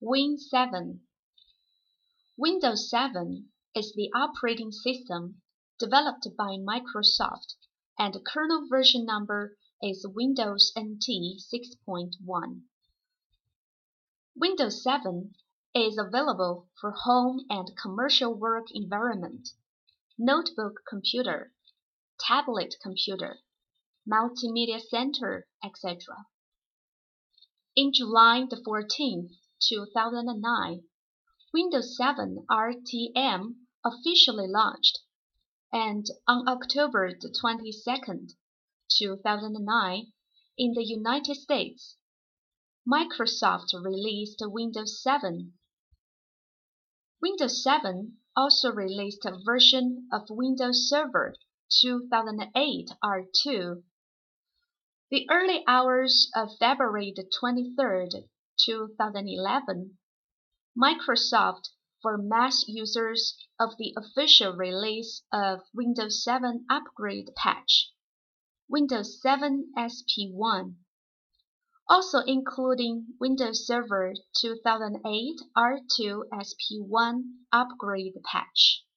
Win 7. Windows 7 is the operating system developed by Microsoft, and the kernel version number is Windows NT 6.1. Windows 7 is available for home and commercial work environment, notebook computer, tablet computer, multimedia center, etc. In July 14, 2009, Windows 7 RTM officially launched, and on October 22, 2009, in the United States, Microsoft released Windows 7. Windows 7 also released a version of Windows Server 2008 R2. The early hours of February 23, 2011, Microsoft for mass users of the official release of Windows 7 upgrade patch, Windows 7 SP1, also including Windows Server 2008 R2 SP1 upgrade patch.